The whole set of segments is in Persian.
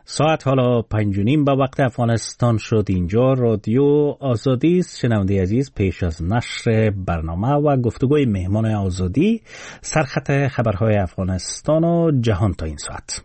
ساعت حالا 5:30 به وقت افغانستان شد. اینجا رادیو آزادی است. شنونده عزیز، پیش از نشر برنامه و گفتگوی مهمان آزادی، سرخط خبرهای افغانستان و جهان تا این ساعت.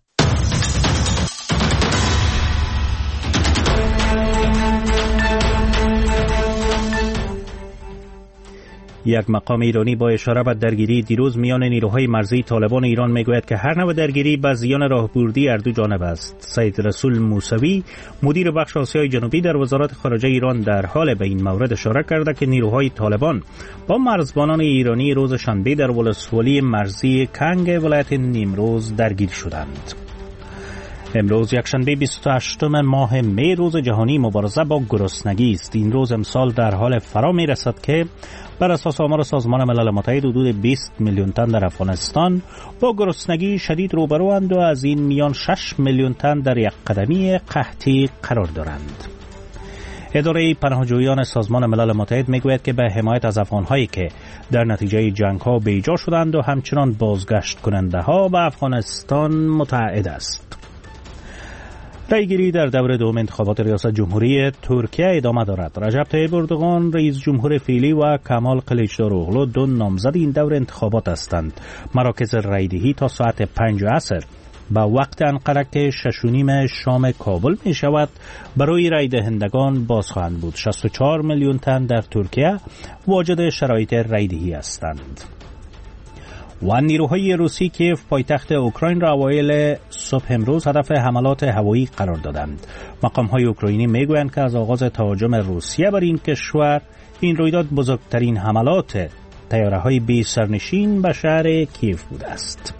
یک مقام ایرانی با اشاره به درگیری دیروز میان نیروهای مرزی طالبان ایران میگوید که هر نوع درگیری به زیان راهبردی هر دو جانب است. سید رسول موسوی، مدیر بخش آسیای جنوبی در وزارت خارجه ایران، در حال به این مورد اشاره کرده که نیروهای طالبان با مرزبانان ایرانی روز شنبه در ولسوالی مرزی کنگ ولایت نیمروز درگیر شدند. امروز یکشنبه 28 ماه می روز جهانی مبارزه با گرسنگی است. این روز امسال در حال فرا می رسد که بر اساس آمار سازمان ملل متحد حدود 20 میلیون تن در افغانستان با گرسنگی شدید روبروند و از این میان 6 میلیون تن در یک قدمی قحطی قرار دارند. اداره پناهجویان سازمان ملل متحد میگوید که به حمایت از افغان‌هایی که در نتیجه جنگ‌ها بی‌جا شدند و همچنان بازگشت کننده‌ها به افغانستان متعهد است. رأیگیری در دور دوم انتخابات ریاست جمهوری ترکیه ادامه دارد. رجب طیب اردوغان رئیس جمهور فعلی و کمال کلیچداروغلو دو نامزد این دور انتخابات هستند. مراکز رأیدهی تا ساعت 5 عصر به وقت انقره که 6:30 شام کابل می شود برای رأی دهندگان باز خواهند بود. 64 میلیون تن در ترکیه واجد شرایط رأیدهی هستند. و نیروهای روسی کیف پایتخت اوکراین را اوایل صبح امروز هدف حملات هوایی قرار دادند. مقام‌های اوکراینی میگویند که از آغاز تهاجم روسیه بر این کشور، این رویداد بزرگترین حملات طیاره‌های بی سرنشین به شهر کیف بوده است.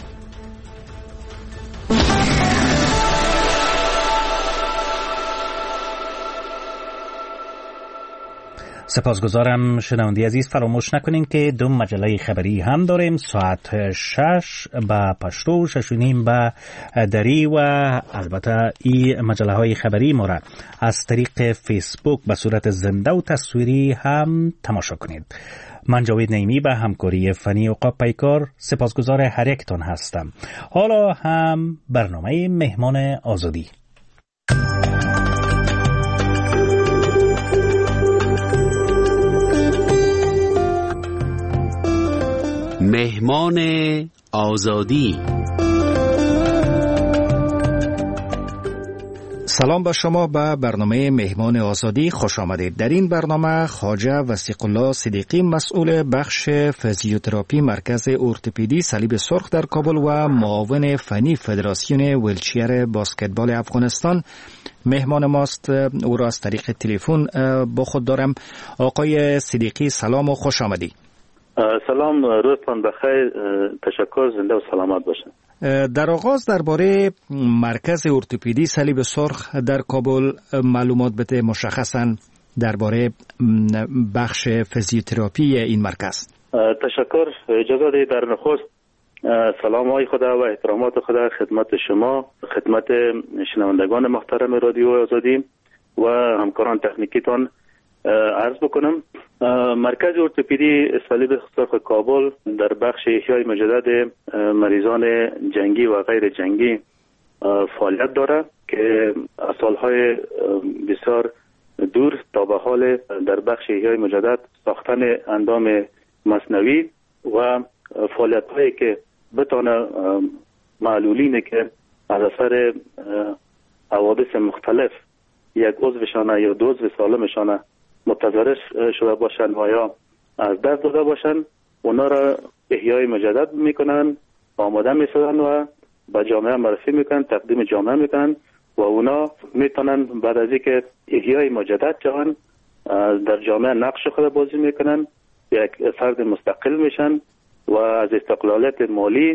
سپاسگزارم شنونده عزیز. فراموش نکنین که دو مجله خبری هم داریم. ساعت 6 به پشتو، 6:30 به دری و البته این مجله های خبری ما را از طریق فیسبوک به صورت زنده و تصویری هم تماشا کنید. من جاوید نعیمی به همکاری فنی عقاب پیکار سپاسگزار هر یکتان هستم. حالا هم برنامه مهمان آزادی. مهمان آزادی. سلام با شما به برنامه مهمان آزادی خوش آمدید. در این برنامه خواجه وثیق الله صدیقی، مسئول بخش فیزیوتراپی مرکز ارتوپدی صلیب سرخ در کابل و معاون فنی فدراسیون ویلچیر باسکتبال افغانستان مهمان ماست. او را از طریق تلفن با خود دارم. آقای صدیقی سلام و خوش آمدید. سلام، روزتان بخیر، تشکر، زنده و سلامت باشید. در آغاز درباره مرکز ارتوپدی صلیب سرخ در کابل معلومات بده، مشخصاً درباره بخش فیزیوتراپی این مرکز. تشکر. اجازه دهید در نخست سلام های خدا و احترامات خدا خدمت شما، خدمت شنوندگان محترم رادیو آزادی و همکاران تکنیکیتان عرض بکنم. مرکز ارتوپدی صلیب سرخ کابل در بخش احیای مجدد مریضان جنگی و غیر جنگی فعالیت دارد که از سالهای بسیار دور تا به حال در بخش احیای مجدد ساختن اندام مصنوعی و فعالیت هایی که بتانه معلولینه که از اثر حوادث مختلف یک عضوشانه یا دو عضو سالمشانه متضرر شده باشند و یا از دست داده باشند، اونا را احیای مجدد میکنن، آماده میسازن و به جامعه معرفی میکنن، تقدیم جامعه میکنن و اونا میتونن بعد از اینکه احیای مجدد جهان در جامعه نقش خود بازی میکنن، یک فرد مستقل میشن و از استقلالیت مالی،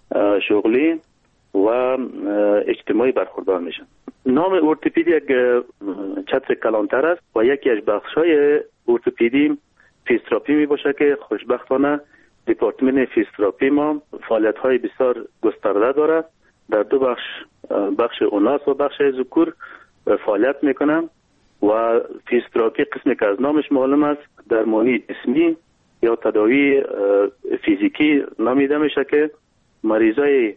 شغلی و اجتماعی برخوردار میشن. نام ارتوپدی یک چتر کلانتر است و یکی از بخش‌های ارتوپدی فیزیوتراپی می باشه که خوشبختانه دپارتمان فیزیوتراپی ما فعالیت‌های بسیار گسترده داره. در دو بخش اوناس و بخش ذکور فعالیت میکنم و فیزیوتراپی قسمی که از نامش معلوم است درمانی جسمی یا تداوی فیزیکی نامیده میشه که مریضای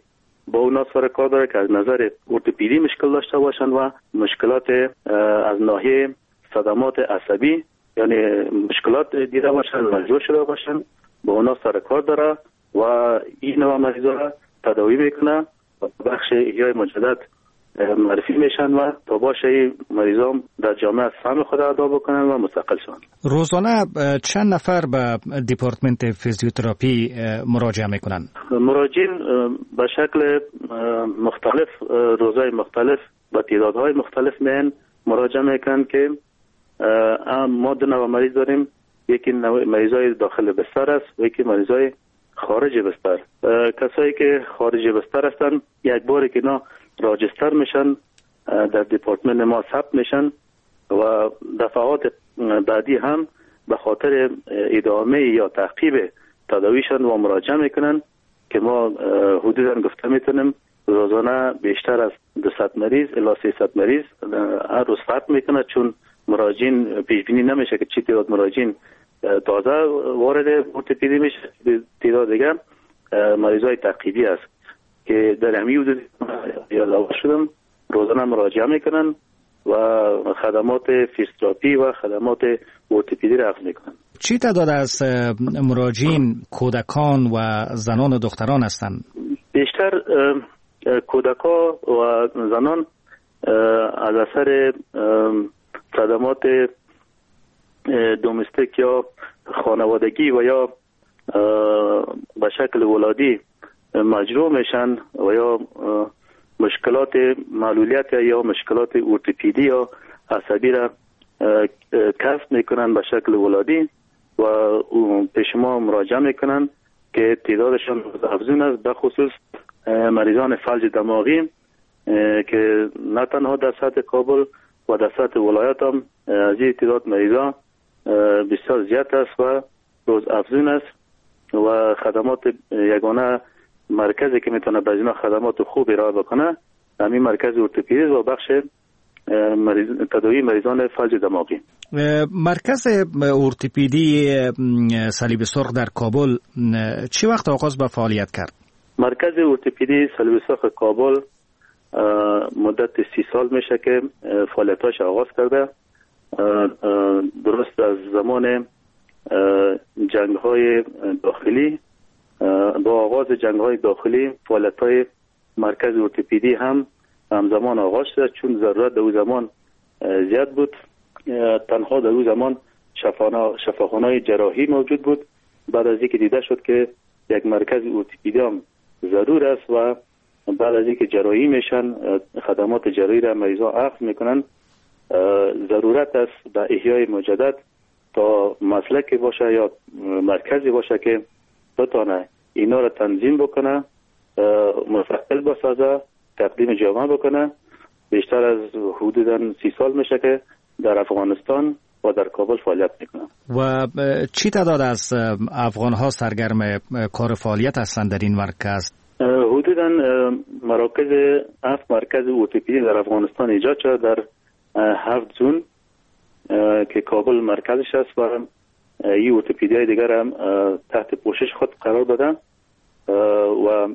با اونا سر کار داره که از نظر ارتوپدی مشکل داشته باشن و مشکلات از ناحیه صدمات عصبی یعنی مشکلات دیده باشن مجبور شده باشن با اونا سر کار داره و این نوع مریضا را تداوی میکنه و بخش احیای مجدد معرفی میشن و تا باشه مریضا در جامعه سهم خود ادا بکنن و مستقل شن. روزانه چند نفر به دپارتمنت فیزیوتراپی مراجعه میکنن؟ مراجعین به شکل مختلف روزهای مختلف و تعدادهای مختلف مراجعه میکنن که ما دو نوع مریض داریم. یکی مریضای داخل بستر است و یکی مریضای خارج بستر. کسایی که خارج بستر هستن یک باری که اینا راجستر میشن در دپارتمنت ما ثبت میشن و دفعات بعدی هم به خاطر ادامه یا تعقیب تداویشان و مراجعه میکنن که ما حدودا گفته میتونیم روزانه بیشتر از 200 مریض الی 300 مریض هر روز ثبت میکنه، چون مراجعین پیش بینی نمیشه که چی تعداد مراجعین تازه وارد ارتوپدی میشه، تعداد دیگه مریضای تعقیبی است که در همین حدود علاوه شدم روزانه مراجعه میکنن و خدمات فیزیوتراپی و خدمات ارتوپدی را اخذ میکنن. چی تعداد از مراجعین کودکان و زنان و دختران هستند؟ بیشتر کودکان و زنان از اثر صدمات دومستیک یا خانوادگی و یا به شکل ولادی مجروح میشن و یا مشکلات معلولیت یا مشکلات ارتوپدی یا عصبی را کسب میکنن به شکل ولادی و پیش ما مراجعه میکنن که تعدادشان افزون است، به خصوص مریضان فلج دماغی که نه تنها در سطح کابل و در سطح ولایت هم از این تعداد مریضان بسیار زیاد است و روز افزون است و خدمات یگانه مرکزی که میتونه به اینا خدمات خوب ارائه بکنه همین مرکز ارتوپدی و بخش تداوی مریضان فلج دماغی. مرکز ارتوپدی صلیب سرخ در کابل چه وقت آغاز به فعالیت کرد؟ مرکز ارتوپدی صلیب سرخ کابل مدت 30 سال میشه که فعالیتاش آغاز کرده. درست از زمان جنگ‌های داخلی با آغاز جنگ‌های داخلی فعالیت‌های مرکز ارتوپدی هم همزمان آغاز شد، چون ضرورت در اون زمان زیاد بود. تنها در اون زمان شفاخانه‌های جراحی موجود بود. بعد از اینکه دیده شد که یک مرکز ارتوپدی هم ضرور است و بعد از اینکه جراحی میشن خدمات جراحی را مریضا اخذ میکنن، ضرورت است به احیای مجدد تا مسلکی باشه یا مرکزی باشه که بتونه اینا را تنظیم بکنه، مستقل بسازه، تقدیم جامعه بکنه. بیشتر از حدوداً 30 سال میشه که در افغانستان و در کابل فعالیت میکنه. و چی تعداد از افغان ها سرگرم کار فعالیت هستند در این مرکز؟ حدوداً مراکز 7 مرکز ارتوپدی در افغانستان ایجاد شده در 7 زون که کابل مرکزش است و این ارتوپدی های دیگر هم تحت پوشش خود قرار دادن و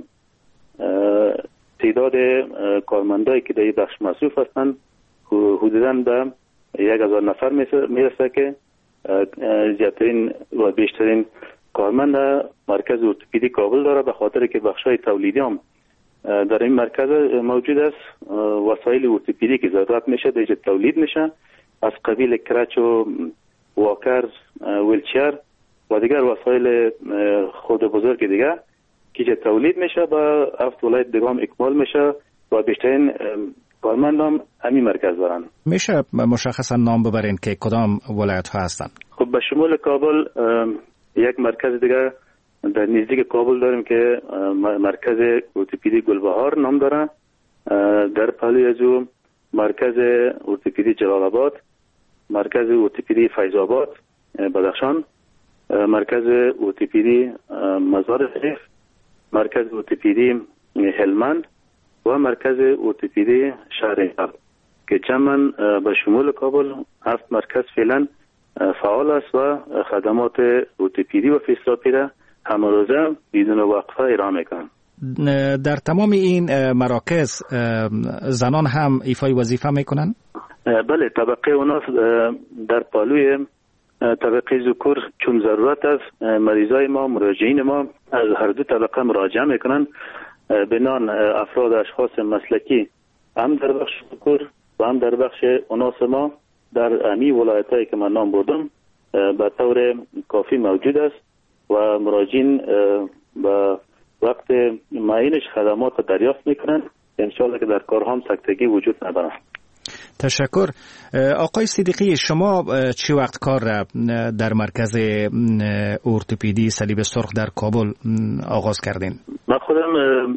تعداد کارمندایی که در این بخش مصروف هستند حدوداً به 1000 نفر میرسه که زیادترین و بیشترین کارمند مرکز ارتوپدی کابل داره، به خاطر که بخشای تولیدی هم در این مرکز موجود است. وسایل ارتوپدی که ضرورت میشه در تولید میشه از قبیل کرچ و واکرز، ویلچر و دیگر وسایل خود بزرگ دیگه که تولید میشه با 7 ولایت دیگه هم اکمال میشه و بیشترین کارمند هم همین مرکز دارن. میشه مشخصا نام ببرین که کدام ولایت ها هستن؟ خب به شمول کابل یک مرکز دیگه در نزدیک کابل داریم که مرکز ارتوپدی گلبهار نام داره. در پهلوی از او مرکز ارتوپدی جلال آباد، مرکز ارتوپدی فیض آباد بدخشان، مرکز ارتوپدی مزار شریف، مرکز ارتوپدی هلمند و مرکز ارتوپدی شهریار که جمعاً به شمول کابل 7 مرکز فعلا فعال است و خدمات ارتوپدی و فیزیوتراپی را همه روزه بدون وقفه ارائه میکنند. در تمام این مراکز زنان هم ایفای وظیفه میکنن؟ بله، طبقه اونا در پالوی طبقه ذکور چون ضرورت است، مریضای ما، مراجعین ما از هر دو طبقه مراجعه میکنن. بنان افراد اشخاص مسلکی هم در بخش ذکور و هم در بخش اناث ما در امی ولایتایی که من نام بردم به طور کافی موجود است و مراجعین با وقت معینش خدمات دریافت میکنن. انشاءالله که در کارها هم سکتگی وجود ندارد. تشکر. آقای صدیقی، شما چی وقت کار را در مرکز ارتوپدی صلیب سرخ در کابل آغاز کردین؟ من خودم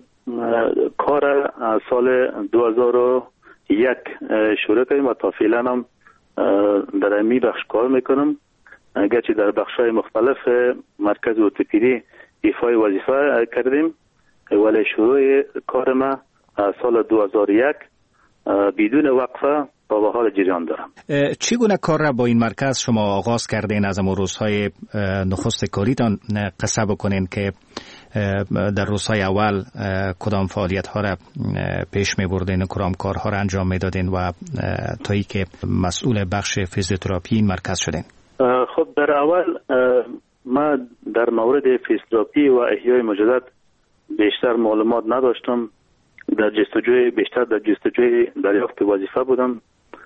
کار از سال 2001 شروع کردیم و تا فعلا هم در امی بخش کار میکنم. گرچه در بخش‌های مختلف مرکز ارتوپدی ایفای وظیفه کردیم، ولی شروع کار ما از سال 2001 بدون وقفه با به حال جریان دارم. چگونه کار را با این مرکز شما آغاز کردین؟ از امروز روزهای نخست کاریتان قصه بکنین که در روزهای اول کدام فعالیت ها را پیش می بردین، کدام کارها را انجام می دادین و تا ای که مسئول بخش فیزیوتراپی این مرکز شدین؟ خب در اول ما در مورد فیزیوتراپی و احیای مجدد بیشتر معلومات نداشتم. در جستجوی دریافت وظیفه بودم.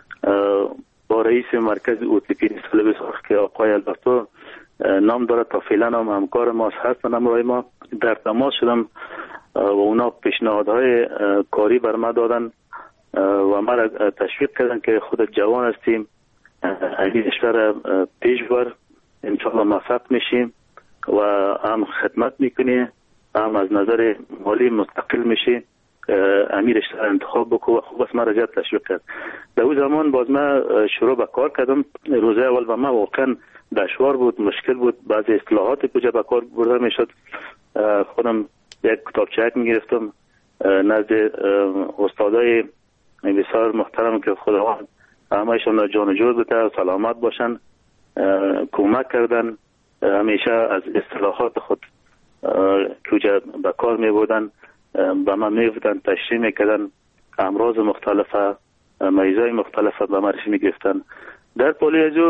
با رئیس مرکز ارتوپدی صلیب سرخ که آقای البرتو نام داره، تا فعلا هم همکار ما هستن، همراه ما در تماس شدم و اونا پیشنهادهای کاری بر ما دادن و ما را تشویق کردن که خودت جوان هستیم، این اشتر پیش بر، انشاءالله موفق میشیم و هم خدمت میکنی، هم از نظر مالی مستقل میشی، امیرش انتخاب بکو و خوب است. ما را تشویق کرد. در اون زمان باز ما شروع به کار کردم. روزه اول با ما واقعا دشوار بود، مشکل بود. بعضی اصطلاحات کجا به کار برده میشد. خودم یک کتابچه میگرفتم نزد استادای بسیار محترم که خداوند همهشون جان و جور بده و سلامت باشن، کمک کردن. همیشه از اصطلاحات خود کجا به کار می بودن به من می‌گفتن، تشریح می‌کردن، امراض مختلفه، مریضای مختلفه به معرفی می‌گرفتن. در پالیازو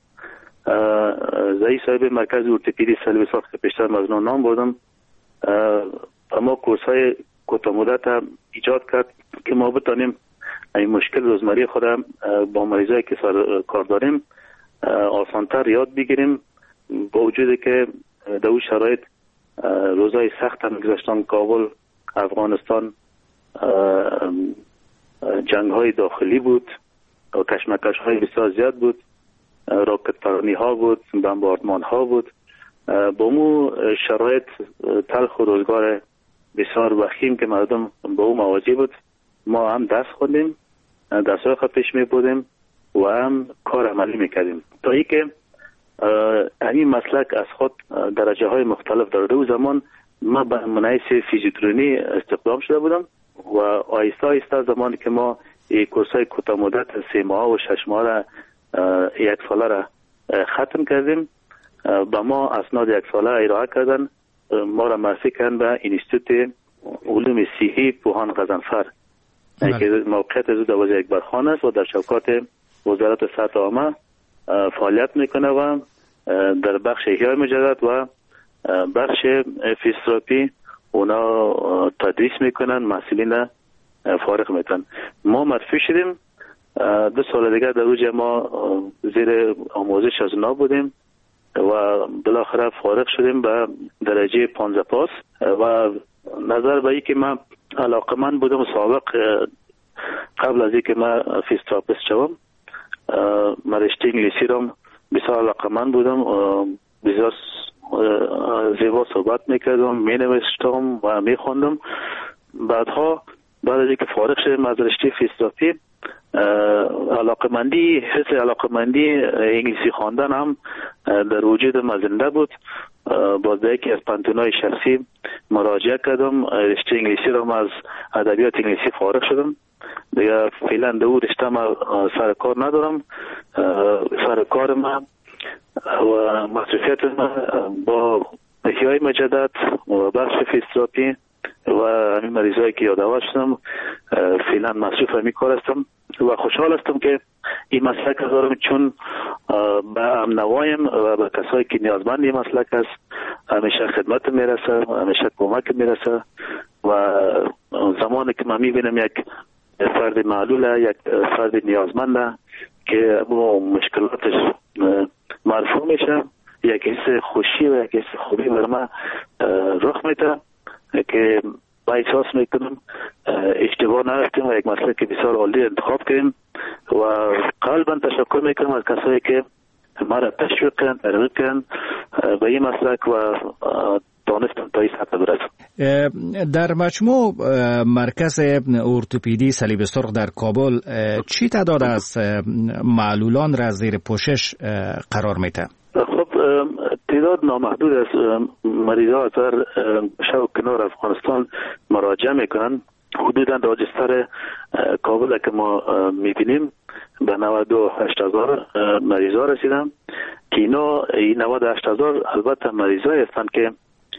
رئیس صاحب مرکز ارتوپدی صلیب سرخ که پیشتر مزنون نام بردم، اما کورس‌های کوتاه مدت ایجاد کرد که ما بتانیم این مشکل روزمره خود با مریضایی که کار داریم آسان‌تر یاد بگیریم، با وجودی که در اون شرایط روزای سخت هم گذشتن. کابل، افغانستان، جنگ های داخلی بود و کشمکش های بسیار زیاد بود، راکت پرانی ها بود، بمباردمان ها بود. با مو شرایط تلخ و روزگار بسیار وخیم که مردم با او مواجه بود، ما هم دست خوندیم، دستای خود پیش می بودیم و هم کار عملی می کردیم تا ای که همین مسلک از خود درجه های مختلف دارده. او زمان ما به منحیث فیزیوترونی استخدام شده بودم و آهسته آهسته زمانی که ما کورسای کوتاه مدت 3 ماه و 6 ماه را 1 ساله را ختم کردیم، به ما اسناد 1 ساله ارائه کردن. ما را معرفی کردن به انستیتوت علوم صحی پوهان غضنفر که موقعیت از دوازه اکبرخان است و در شوکات وزارت صحت عامه فعالیت میکنه و در بخش احیای مجدد و بخش فیزیوتراپی اونا تدریس میکنن، محصلین فارغ میکنن. ما معرفی شدیم 2 سال دیگه در اوج ما زیر آموزش از اونا بودیم و بالاخره فارغ شدیم به درجه 15 پاس و نظر به این که من علاقمند بودم سابق قبل از اینکه من فیزیوتراپیست شوم، من رشته انگلیسی را بسیار علاقمند بودم، بسیار زیبا صحبت میکردم، مینوشتم و میخوندم. بعد از اینکه فارغ شدم از رشته فیزیوتراپی، حس علاقمندی انگلیسی خواندن هم در وجود من زنده بود. باز به یکی از پانتونای شخصی مراجعه کردم، رشته انگلیسی را از ادبیات انگلیسی فارغ شدم. دیگه فعلا در اون رشته ما سر کار ندارم. سر کار ما و مصروفیت ما با احیای مجدد و بخش فیزیوتراپی و همین مریضایی که یادآور شدم فعلا مصروف همین کار هستم و خوشحال هستم که این مسلک دارم، چون به امنوایم و به کسایی که نیازمند این مسلک است همیشه خدمت میرسه، همیشه کمک میرسه و زمانی که من میبینم یک فرد معلوله، یک فرد نیازمنده که مشکلاتش مرفوع میشه، یک حس خوشی و یک حس خوبی بر من رخ میده که با احساس میکنم اشتباه نرفتیم و یک مسلک بسیار عالی انتخاب کردیم و قلبا تشکر میکنم از کسایی که ما را تشویق کردن، ترغیب کردن به این مسلک و دانستم تا این سطح برسم. در مجموع مرکز ارتوپدی صلیب سرخ در کابل چی تعداد از معلولان را زیر پوشش قرار میده؟ خب تعداد نامحدود از مریضا از هر گوشه و کنار افغانستان مراجعه میکنن. حدودا راجستر کابل که ما میبینیم به 98,000 مریضا رسیدن که اینا 98,000 البته مریضایی هستند که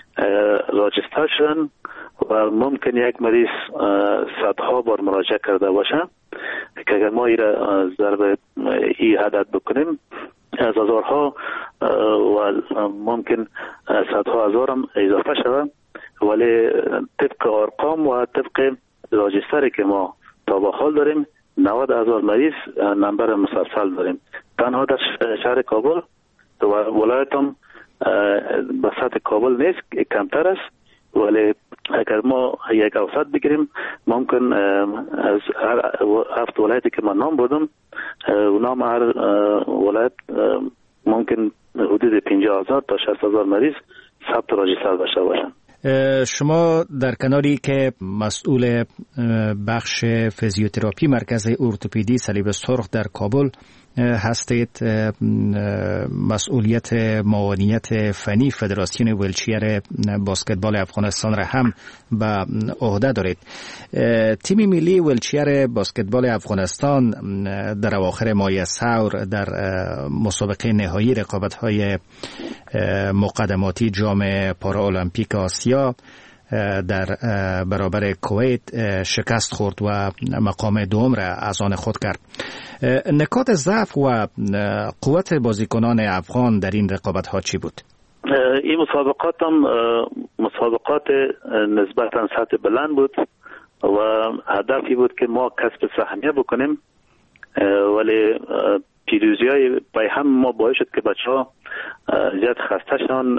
راجستر شدن و ممکن یک مریض صدها بار مراجعه کرده باشه که اگر ما ایره ضرب ای عدد بکنیم از هزارها و ممکن صدها هزار هم اضافه شود، ولی طبق ارقام و طبق راجستری که ما تا به حال داریم 90,000 مریض نمبر مسلسل داریم. تنها در شهر کابل و ولایت هم به سطح کابل نیست، کمتر است، ولی اگر ما یک اوسط بگیریم ممکن از هر 7 ولایتی که من نام بردم اونام هر ولایت ممکن حدود 50,000 تا 60,000 مریض ثبت راجستر داشته باشند. شما در کناری که مسئول بخش فیزیوتراپی مرکز ارتوپدی صلیب سرخ در کابل هستید، مسئولیت معاونیت فنی فدراسیون ویلچیر بسکتبال افغانستان را هم به عهده دارید. تیم ملی ویلچیر بسکتبال افغانستان در اواخر ماه ثور در مسابقه نهایی رقابت‌های مقدماتی جام پارالمپیک آسیا در برابر کویت شکست خورد و مقام دوم را از آن خود کرد. نکات ضعف و قوت بازیکنان افغان در این رقابت‌ها چی بود؟ این مسابقات هم مسابقات نسبتاً سطح بلند بود و هدفی بود که ما کسب سهمیه بکنیم، ولی پیروزی‌های پای هم ما باعث شد که بچه‌ها زیاد خسته شدن.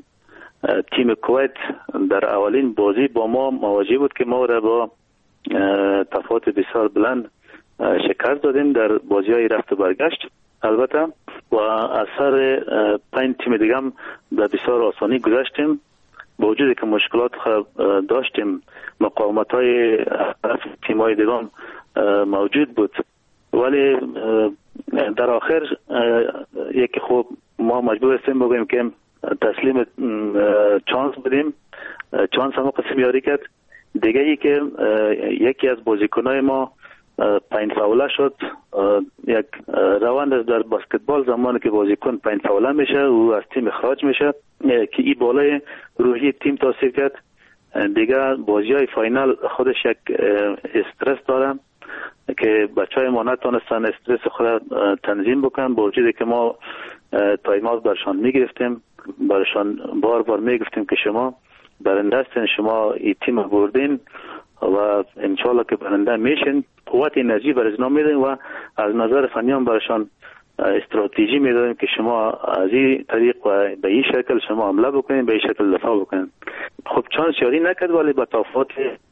تیم کویت در اولین بازی با ما مواجه بود که ما را با تفاوت بسیار بلند شکست دادیم در بازی‌های رفت و برگشت البته، و از سر 5 تیم دیگه هم به بسیار آسانی گذشتیم. با وجودی که مشکلات داشتیم، مقاومت‌های تیم‌های دیگه موجود بود، ولی در آخر یکی خوب ما مجبور هستیم بگوییم که تسلیم چانس بدیم. چانس هم قسم یاری کرد. دیگه ای که یکی از بازیکنای ما 5 فاوله شد. یک روند در بسکتبال زمانی که بازیکن 5 فاوله میشه و از تیم اخراج میشه که این بالای روحی تیم تاثیر کرد. دیگه بازی‌های فاینال خودش یک استرس داره که بچهای ما نتونستن استرس خود تنظیم بکنن، با وجودی که ما تایم اوت برشان میگرفتیم، برشان بار بار میگفتیم که شما برنده هستین، شما این تیم بردین و انشالله که برنده میشین. قوت انرژی بر ازنا میدین و از نظر فنی هم برشان استراتژی میدادیم که شما از این طریق و به این شکل شما حمله بکنین، به این شکل دفاع بکنین. خب چانس یاری نکرد، ولی با تفاوت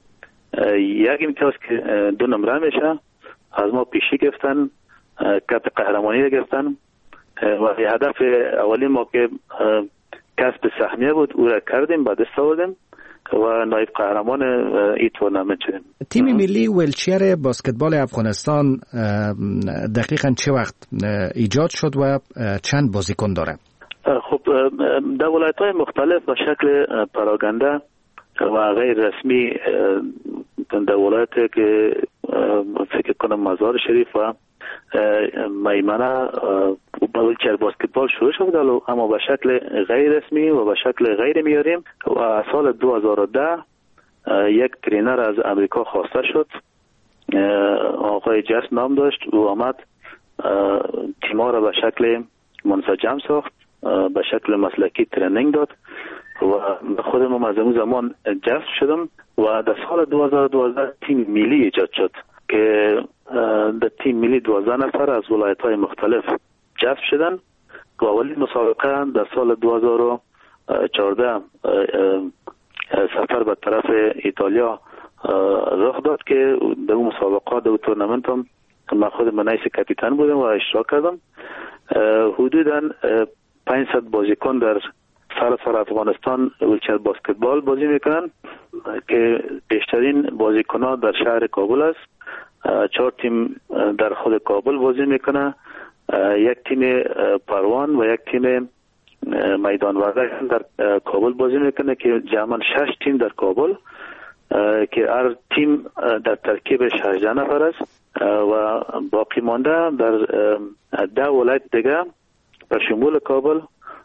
یک امتیاز که 2 نمره میشه از ما پیشی گرفتن، کپ قهرمانی گرفتن و هدف اولی ما که کسب سهمیه بود او را کردیم، بعد دست آوردیم و نایب قهرمان این تورنمنت شدیم. تیم ملی ویلچیر بسکتبال افغانستان دقیقاً چه وقت ایجاد شد و چند بازیکن داره؟ خب در ولایت‌های مختلف به شکل پراگنده و غیر رسمی در ولایتی که فکر کنم مزار شریف و میمنه ویلچیر بسکتبال شروع شد، اما به شکل غیر رسمی و به شکل غیر معیاری و سال 2010 یک ترینر از امریکا خواسته شد، آقای جس نام داشت، او آمد تیما را به شکل منسجم ساخت، به شکل مسلکی ترینینگ داد و خودم از اون زمان جذب شدم و در سال 2012 تیم ملی ایجاد شد که در تیم ملی 12 نفر از ولایت‌های مختلف جذب شدن و اولین مسابقه در سال 2014 سفر به طرف ایتالیا رخ داد که در اون مسابقات در تورنمنت هم من خود منیس کاپیتان بودم و اشتراک کردم. حدوداً 500 بازیکن در سراسر افغانستان ویلچر بسکتبال بازی میکنن که بیشترین بازیکن‌ها در شهر کابل است. 4 تیم در خود کابل بازی میکنه، یک تیم پروان و یک تیم میدان وردک در کابل بازی میکنه که جمعاً 6 تیم در کابل که هر تیم در ترکیب 18 نفر است و باقی مانده در 10 ولایت دیگه به شمول کابل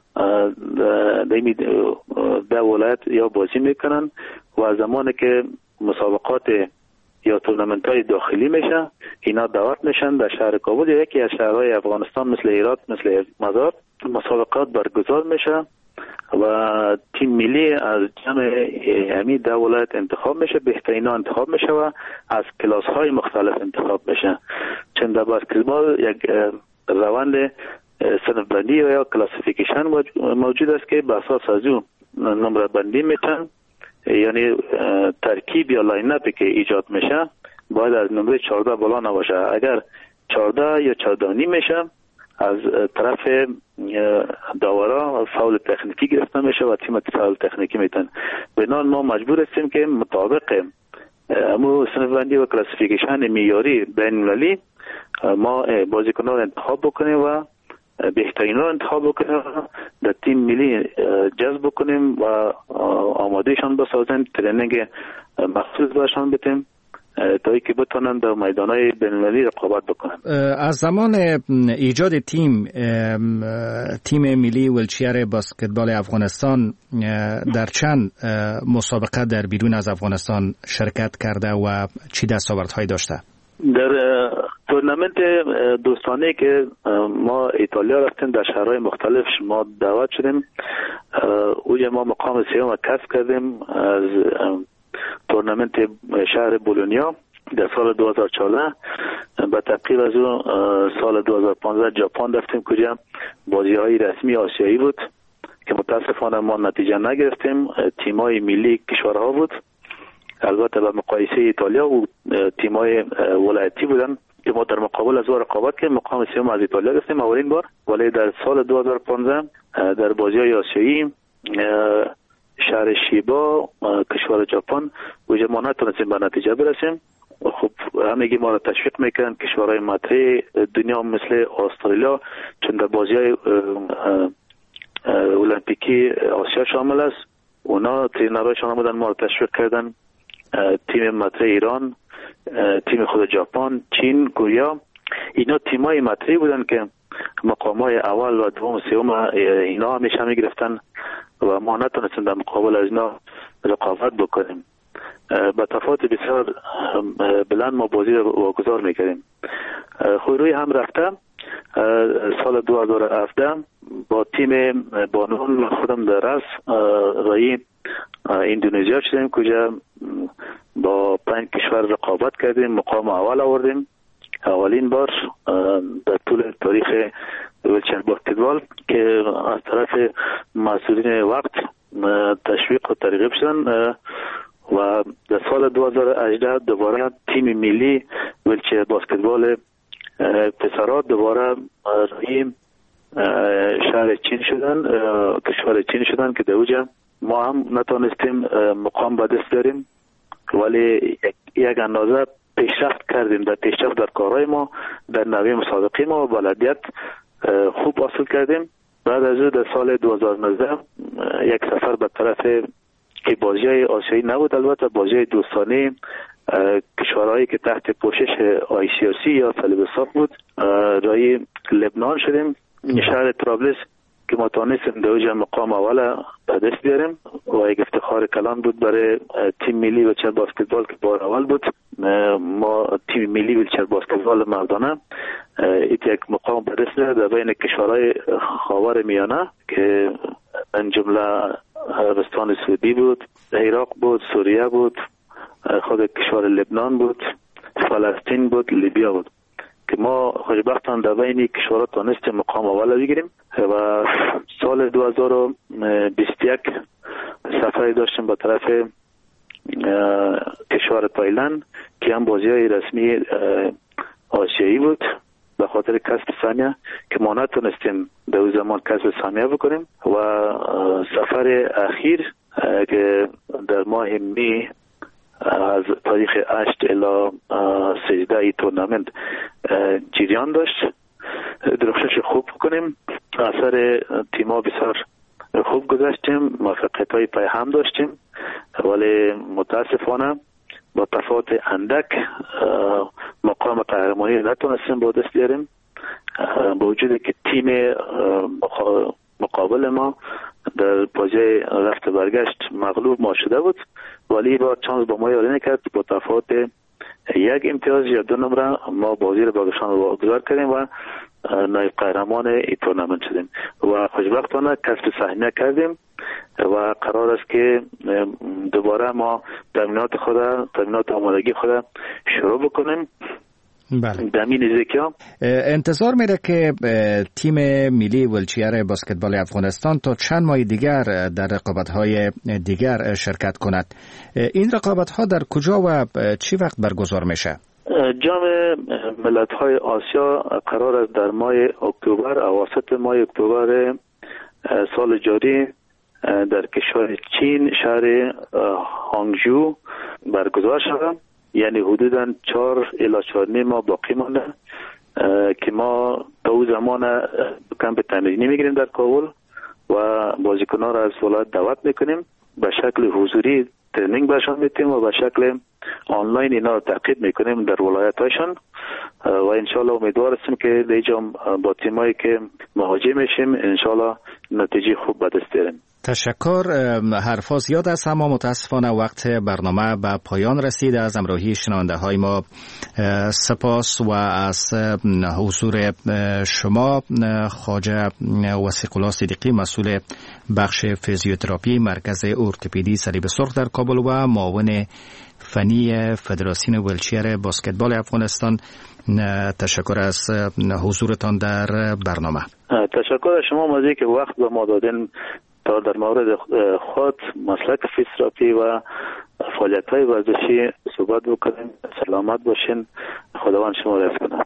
در ولایت یا بازی میکنن و زمانی که مسابقات یا تورنمنت های داخلی میشه اینا دعوت میشن در شهر کابل یا یکی از شهرهای افغانستان مثل هرات مثل مزار مسابقات برگزار میشه و تیم ملی از جمع همین 10 ولایت انتخاب میشه، بهترین انتخاب میشه و از کلاس های مختلف انتخاب میشه. چون در بسکتبال یک روند صنف بندی یا کلاسیفیکیشن موجود است که به اساس از اون نمره بندی میتن، یعنی ترکیب یا لاین اپی که ایجاد میشه باید از نمره 14 بالا نباشه. اگر 14 یا 14 نیم میشه از طرف داورا فاول تکنیکی گرفته میشه و تیم فاول تکنیکی میتن. بنابراین ما مجبور هستیم که مطابق امو صنف بندی و کلاسیفیکیشن معیاری بین‌المللی ما بازیکنان انتخاب بکنیم و بهترین را انتخاب بکنیم، در تیم ملی جذب بکنیم و آمادهشان بسازیم، ترینینگ مخصوص باشان بدیم تا اینکه بتونن در میدانهای بین‌المللی رقابت بکنن. از زمان ایجاد تیم ملی ویلچر بسکتبال افغانستان در چند مسابقه در بیرون از افغانستان شرکت کرده و چی دستاوردهایی داشته؟ در تورنمنت دوستانه که ما ایتالیا رفتیم در شهرهای مختلف ما دعوت شدیم، اوجه ما مقام سیوم کسب کردیم از تورنمنت شهر بولونیا در سال 2014. به تعقیب از اون سال 2015 ژاپن رفتیم کجا بازی های رسمی آسیایی بود که متاسفانه ما نتیجه نگرفتیم، تیمای ملی کشورها بود. البته به مقایسه ایتالیا و تیمای ولایتی بودن که ما در مقابل از رقابت که مقام سوم از ایتالیا گرفتیم اولین بار، ولی در سال 2015 در بازی‌های آسیایی شهر شیبا کشور ژاپن وجه ما نتونستیم به نتیجه برسیم. خب همگی ما را تشویق میکنن کشورهای مطرح دنیا مثل استرالیا، چون در بازی‌های المپیکی آسیا شامل است، اونا ترینرهایشان بودن ما را تشویق کردن. تیم مطرح ایران، تیم خود ژاپن، چین، کره، اینا تیمای مطرحی بودن که مقامای اول و دوم و سوم اینا همیشه میگرفتن و ما نتونستیم در مقابل از اینا رقابت بکنیم. به تفاوت بسیار بلند ما بازی رو واگذار میکردیم. خود روی هم رفته سال 2017 با تیم بانون خودم در رس رای اندونزیا شدیم کجا با 5 کشور رقابت کردیم، مقام اول آوردیم. اولین بار در طول تاریخ ویلچر بسکتبال که از طرف مسئولین وقت تشویق و ترغیب شدن و در سال 2018 دوباره تیم ملی ویلچر بسکتبال پسرات دوباره رای شهر چین شدن، کشور چین شدن که دوجه ما هم نتونستیم مقام به دست داریم، ولی یک اندازه پیشرفت کردیم در پیشرفت در کارهای ما، در نوع مسابقه ما بلدیت خوب حاصل کردیم. بعد از او در سال 2019 یک سفر به طرف که بازی‌های آسیایی نبود، البته بازی‌های دوستانه کشورهایی که تحت پوشش ICRC یا صلیب ساق بود، رای لبنان شدیم، شهر طرابلس که ما تانستیم در اوج مقام اول به دست بیاریم و یک افتخار کلان بود برای تیم ملی ویلچر بسکتبال که بار اول بود. ما تیم ملی ویلچر بسکتبال مردانه یک مقام به دست بیاریم در بین کشورهای خاور میانه که من جمله عربستان سعودی بود، عراق بود، سوریه بود، خود کشور لبنان بود، فلسطین بود، لیبیا بود که ما خوشبختانه در بین کشورها تانستیم مقام اول بگیریم و سال 2021 سفری داشتیم به طرف کشور تایلند که هم بازی‌های رسمی آسیایی بود به خاطر کسب سهمیه که ما نتونستیم در اون زمان کسب سهمیه بکنیم و سفر اخیر که در ماه می از تاریخ 8 الی 13 ای تورنمنت جریان داشت. درخشش خوب کنیم، اثر تیما بسیار خوب گذاشتیم، موفقیت های پای هم داشتیم، ولی متاسفانه با تفاوت اندک مقام قهرمانی نتونستیم با دست بیاریم، با وجودی که تیم مقابل ما در بازی رفت برگشت مغلوب ما شده بود، ولی با چانس با ما یاری نکرد. با تفاوت یک امتیاز یا 2 نمره ما بازی رو با گشان واگذار کردیم و نایب قهرمان این تورنمنت شدیم و خوشبختانه کسب سهمیه کردیم و قرار است که دوباره ما تمرینات آمادگی خود شروع بکنیم. بله. دمی نزدیکی ها انتظار میره که تیم ملی ویلچر بسکتبال افغانستان تا چند ماه دیگر در رقابت‌های دیگر شرکت کند. این رقابت‌ها در کجا و چی وقت برگزار میشه؟ جام ملت‌های آسیا قرار است در ماه اکتبر، اواسط ماه اکتبر سال جاری در کشور چین شهر هانگجو برگزار شود. یعنی حدوداً 4 الی 4.5 ماه باقی مانده که ما تا اون زمان کمپ تمرینی میگیریم در کابل و بازیکنان را از ولایت دعوت میکنیم، به شکل حضوری ترنینگ برشان میتیم و به شکل آنلاین اینا رو تعقیب میکنیم در ولایت هاشون و انشالله امیدوار هستیم که دیجا با تیمایی که مواجه میشیم انشالله نتیجه خوب به دست بیاریم. تشکر. حرفا زیاد است اما متاسفانه وقت برنامه به پایان رسید. از همراهی شنونده های ما سپاس و از حضور شما. خواجه وثیق الله صدیقی مسئول بخش فیزیوتراپی مرکز ارتوپدی صلیب سرخ در کابل و معاون فنی فدراسیون ویلچر بسکتبال افغانستان، تشکر از حضورتان در برنامه. تشکر از شما مازی که وقت به ما دادین تا در مورد خود مسلک فیزیوتراپی و فعالیت‌های ورزشی صحبت بکنیم. سلامت باشین، خداوند شما را حفظ کنه.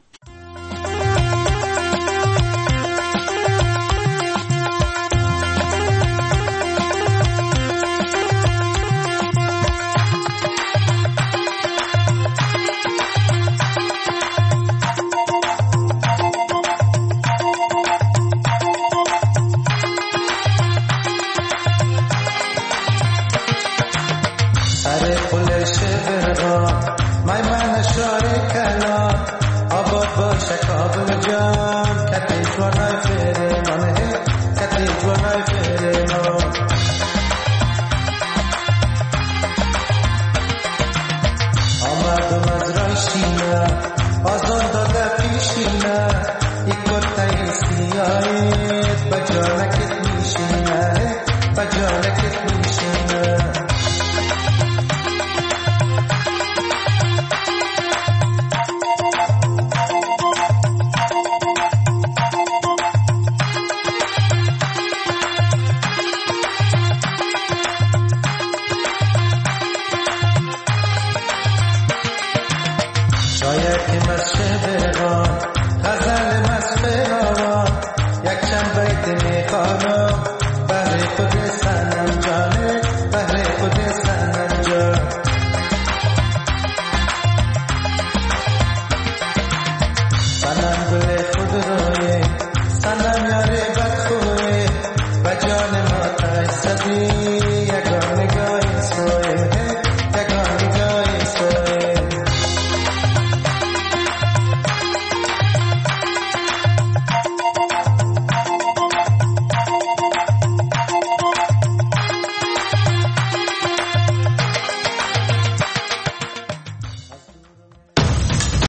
شاید که مسجد غزل مسفر